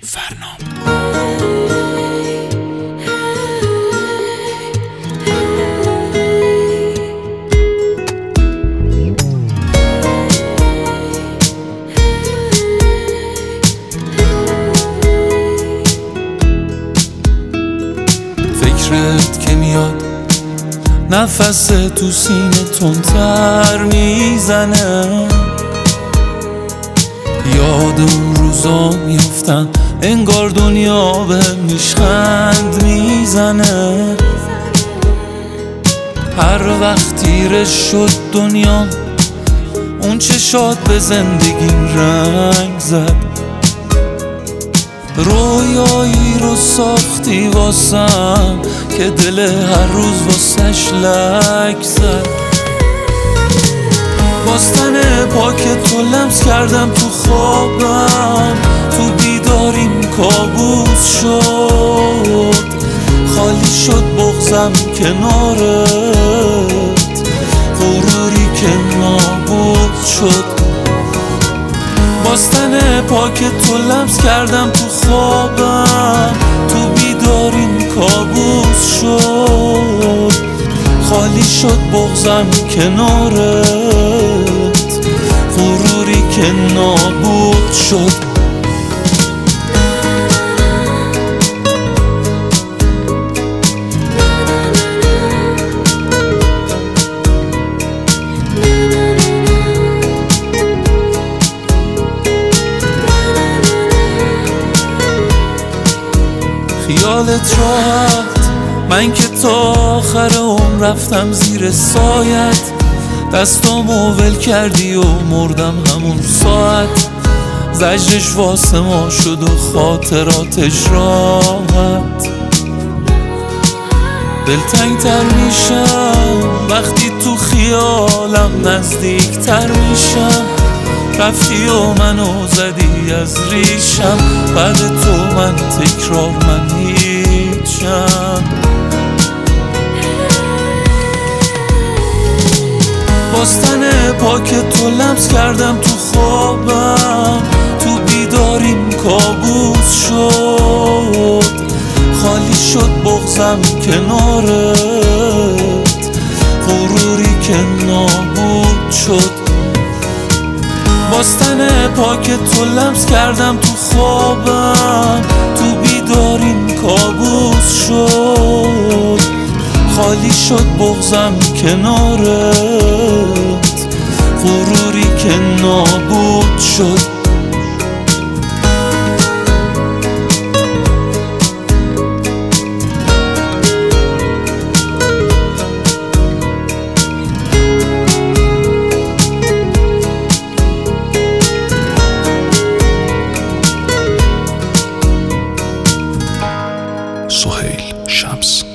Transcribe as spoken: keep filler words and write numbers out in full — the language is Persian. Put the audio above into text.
فرنام. فکرت که میاد نفس تو سینه تندتر میزنه، یاد اون روزا میفتم انگار دنیا به میشخند میزنه. هر وقت تیرش شد دنیا اون چشات به زندگیم رنگ زد، رویایی رو ساختی واسم که دل هر روز واسش لک زد. باستن پاک تو لمس کردم تو خوابم، تو بیداریم کابوس شد، خالی شد بغضم کنارت، غروری که نابود شد. باستن پاک تو لمس کردم تو خوابم، تو بیداریم کابوس شد، خالی شد بغضم کنارت، غروری که نابود شد. خیالت راحت، من که تا آخر عمر رفتم زیر سایت، دستامو ول کردی و مردم همون ساعت. زجرش واسه ما شد و خاطراتش راحت. دلتنگ تر میشم وقتی تو خیالم نزدیک تر میشم، رفتی و منو زدی از ریشم، بعد تو من تکرار من هیچم. باستن پاک تو لمس کردم تو خوابم، تو بیداریم کابوس شد، خالی شد بغضم کنارت، غروری که نابود شد. باستن پاک تو لمس کردم تو خوابم، تو بیداریم کابوس شد، خالی شد بغضم کنارت، غروری که نابود شد. سهیل شمس.